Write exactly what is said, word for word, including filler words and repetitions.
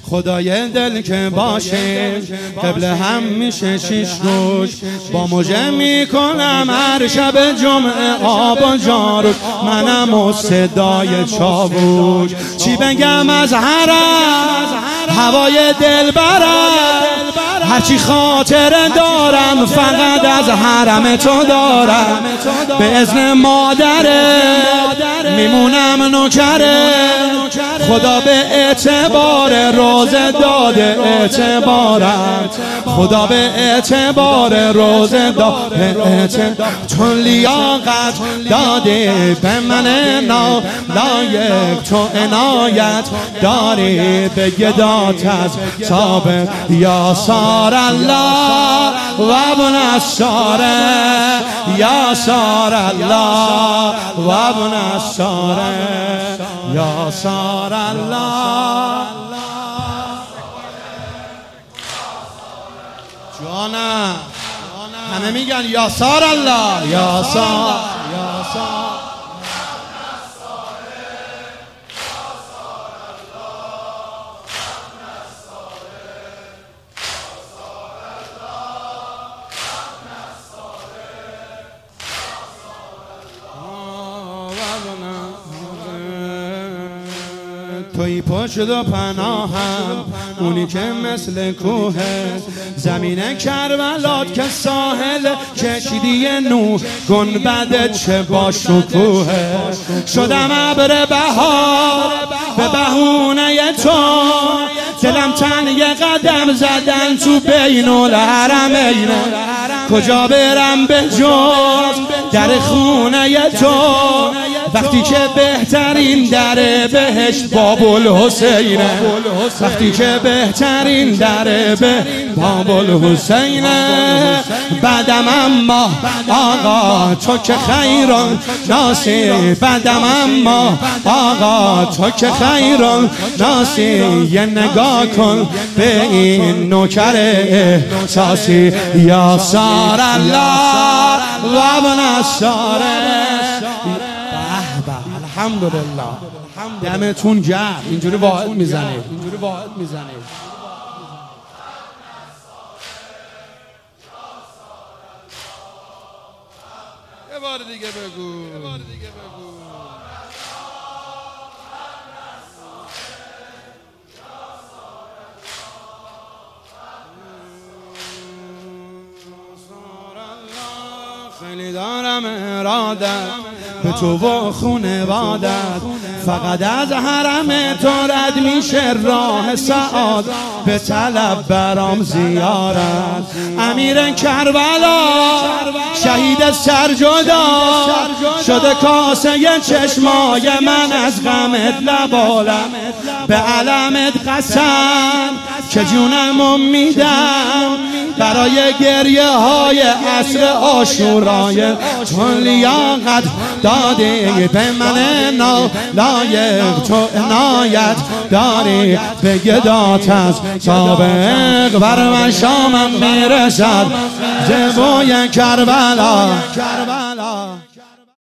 خدای دل که باشه قبله هم میشه شیش روش، با مژه میکنم هر شب جمعه آب و جاروش، منم و صدای چاووش. چی بگم از حرم هوای دل برم، هرچی خاطر دارم فقط از حرم تو دارم. به اذن مادره میمونم نوکره، خدا به اعتبار روزه داده اعتبارم، خدا به اعتبار روزه داده اعتبار. چون لیاقت داده به من نالایق، تو عنایت داری به گدات از سابق. یا سار الله و ابن الساره، یا سار الله و ابن الساره، یا سار الله. جانا همه میگن یا سار الله، یا سار، یا سار. توی پشت و پناهم، اونی که مثل کوه زمین کربلات که ساحل کشیدی نوح، گنبد چه با شکوه. شدم ابر بهار به بهونه تو، دلم تنگ قدم زدن تو بین الحرمین. کجا برم به جز در خونه تو، وقتی که بهترین در بهشت باب الحسینه، وقتی که بهترین در به باب الحسینه. بعدم اما آقا تو که خیران ناسی، بعدم اما آقا تو که خیران ناسی. یه نگاه کن به این نوکر احساسی. یا سار الله و ابن الساره. الحمدلله دمتون گرم. اینجوری واحد میزنید، اینجوری واحد میزنید. یه بار دیگه بگو، یه بار دیگه بگو. خیلی دارم ارادت به تو و خونوادت، فقط از حرم تو رد میشه راه سعادت. به طلب برام زیارت امیر کربلا، شهید سرجدا شده کاسه چشمای من از غمت لبالم. به علمت قسم که جونم میدم برای گریه های عصر عاشورای. چون لیاقت دادی به من نالایق، تو عنایت داری به گدات از سابق. بر من شامم میرسد ز بوی کربلا.